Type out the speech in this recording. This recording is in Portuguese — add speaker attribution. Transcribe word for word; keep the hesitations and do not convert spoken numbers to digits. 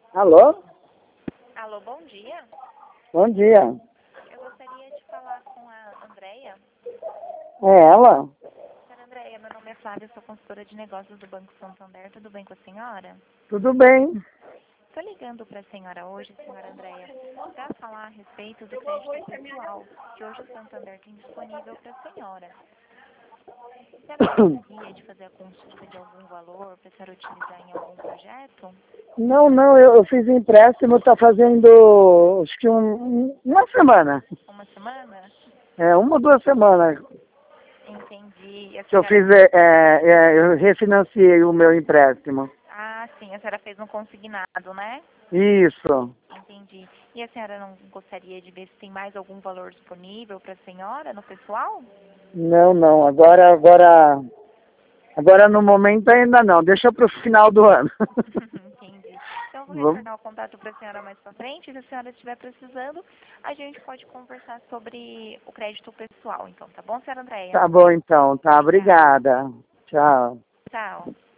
Speaker 1: Alô?
Speaker 2: Alô, bom dia.
Speaker 1: Bom dia.
Speaker 2: Eu gostaria de falar com a Andréia.
Speaker 1: É ela?
Speaker 2: Senhora Andréia, meu nome é Flávia, sou consultora de negócios do Banco Santander. Tudo bem com a senhora?
Speaker 1: Tudo bem.
Speaker 2: Estou ligando para a senhora hoje, senhora Andréia, para falar a respeito do crédito pessoal, que hoje o Santander tem disponível para a senhora. A senhora gostaria de fazer a consulta de algum valor para a senhora utilizar em algum projeto?
Speaker 1: Não, não, eu, eu fiz empréstimo, está fazendo acho que um, um- uma semana.
Speaker 2: Uma semana?
Speaker 1: É, uma ou duas semanas
Speaker 2: Entendi. E a
Speaker 1: que eu
Speaker 2: senhora...
Speaker 1: fiz, é, é, é, eu refinanciei o meu empréstimo.
Speaker 2: Ah, sim, a senhora fez um consignado, né?
Speaker 1: Isso.
Speaker 2: Entendi. E a senhora não gostaria de ver se tem mais algum valor disponível para a senhora no pessoal?
Speaker 1: Não, não, agora, agora, agora no momento ainda não, deixa para o final do ano.
Speaker 2: Entendi. Então, eu vou
Speaker 1: Vamos?
Speaker 2: retornar o contato para a senhora mais para frente. Se a senhora estiver precisando, a gente pode conversar sobre o crédito pessoal. Então, tá bom, senhora Andréia?
Speaker 1: Tá bom então, tá,
Speaker 2: Obrigada.
Speaker 1: obrigada. Tchau.
Speaker 2: Tchau.